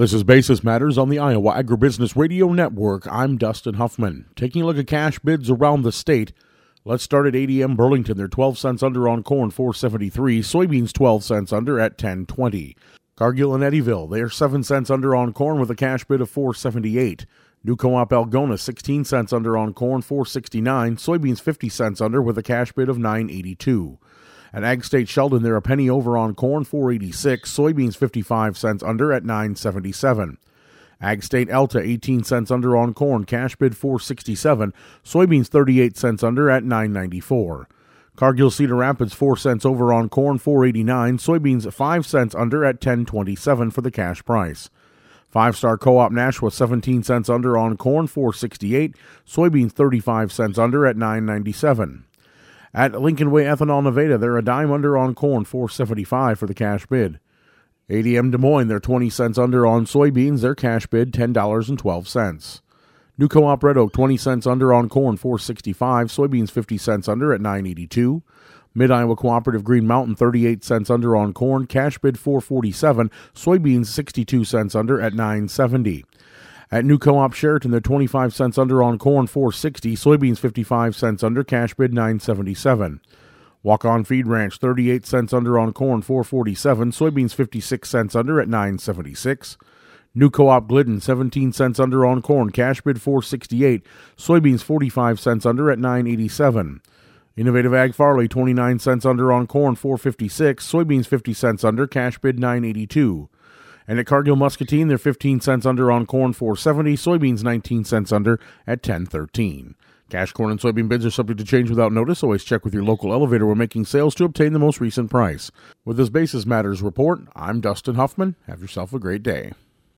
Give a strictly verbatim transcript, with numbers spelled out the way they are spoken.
This is Basis Matters on the Iowa Agribusiness Radio Network. I'm Dustin Huffman. Taking a look at cash bids around the state. Let's start at A D M Burlington. They're twelve cents under on corn, four seventy-three. Soybeans twelve cents under at ten twenty. Cargill and Eddyville, they are seven cents under on corn with a cash bid of four seventy-eight. New Co-op Algona, sixteen cents under on corn, four sixty-nine. Soybeans fifty cents under with a cash bid of nine eighty-two. At Ag State Sheldon, they're a penny over on corn, four eighty-six. Soybeans fifty-five cents under at nine seventy-seven. Ag State Elta, eighteen cents under on corn, cash bid four sixty-seven. Soybeans thirty-eight cents under at nine ninety-four. Cargill Cedar Rapids, four cents over on corn, four eighty-nine. Soybeans five cents under at ten twenty-seven for the cash price. Five Star Co-op Nashua, seventeen cents under on corn, four sixty-eight. Soybeans thirty-five cents under at nine ninety-seven. At Lincoln Way Ethanol Nevada, they're a dime under on corn, four seventy-five for the cash bid. A D M Des Moines, they're twenty cents under on soybeans, their cash bid ten dollars and twelve cents. New Co-op Red Oak, twenty cents under on corn, four sixty-five. Soybeans fifty cents under at nine eighty-two. Mid-Iowa Cooperative Green Mountain, thirty-eight cents under on corn, cash bid four forty-seven. Soybeans sixty-two cents under at nine seventy. At New Co-op Sheraton, they're twenty-five cents under on corn, four sixty. Soybeans fifty-five cents under, cash bid nine seventy-seven. Walk-On Feed Ranch, thirty-eight cents under on corn, four forty-seven. Soybeans fifty-six cents under at nine seventy-six. New Co-op Glidden, seventeen cents under on corn, cash bid four sixty-eight. Soybeans forty-five cents under at nine eighty-seven. Innovative Ag Farley, twenty-nine cents under on corn, four fifty-six. Soybeans fifty cents under, cash bid nine eighty-two. And at Cargill Muscatine, they're fifteen cents under on corn, four seventy. Soybeans nineteen cents under at ten thirteen. Cash corn and soybean bids are subject to change without notice. Always check with your local elevator when making sales to obtain the most recent price. With this Basis Matters report, I'm Dustin Huffman. Have yourself a great day.